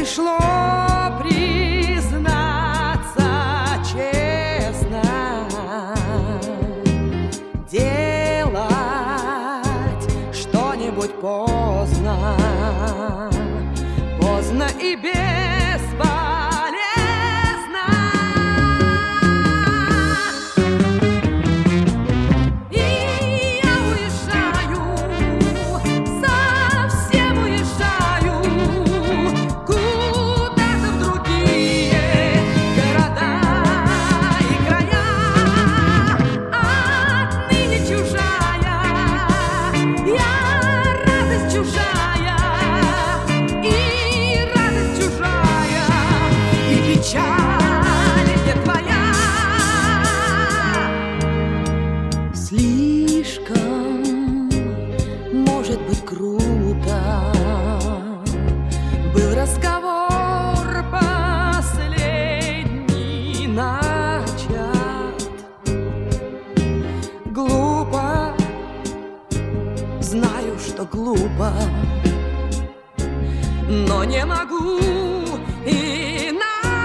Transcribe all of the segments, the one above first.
пришло признаться честно, делать что-нибудь поздно, поздно и бесполезно. И я уезжаю, совсем уезжаю, куда-то в другие города и края. Отныне чужая, я радость чужая, и радость чужая, и печаль не твоя. Слишком, может быть, круто был разговор последний начат. Глупо, знаю, что глупо, но не могу иначе.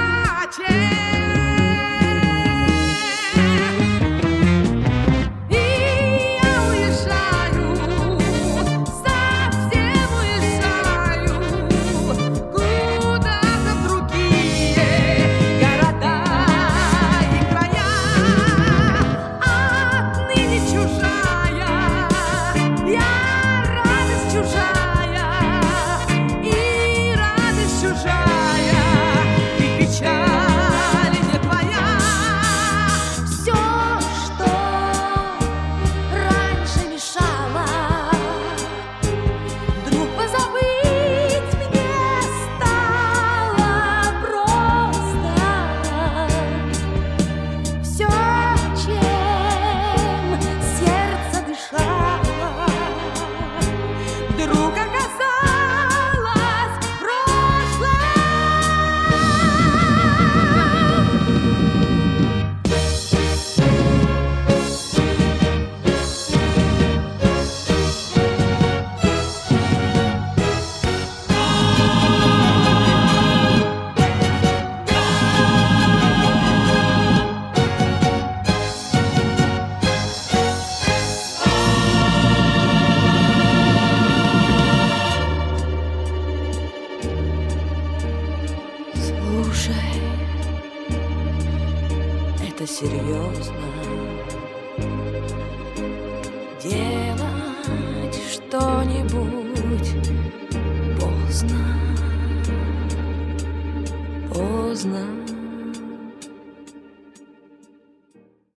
И я уезжаю, совсем уезжаю, куда-то в другие города и края. Отныне чужая, я радость чужая, и радость чужая, и печаль не твоя. Все, что раньше мешало, вдруг позабыть мне стало просто. Все, чем сердце дышало, вдруг оказалось в прошлом. Слушай, это серьезно. Делать что-нибудь поздно, поздно.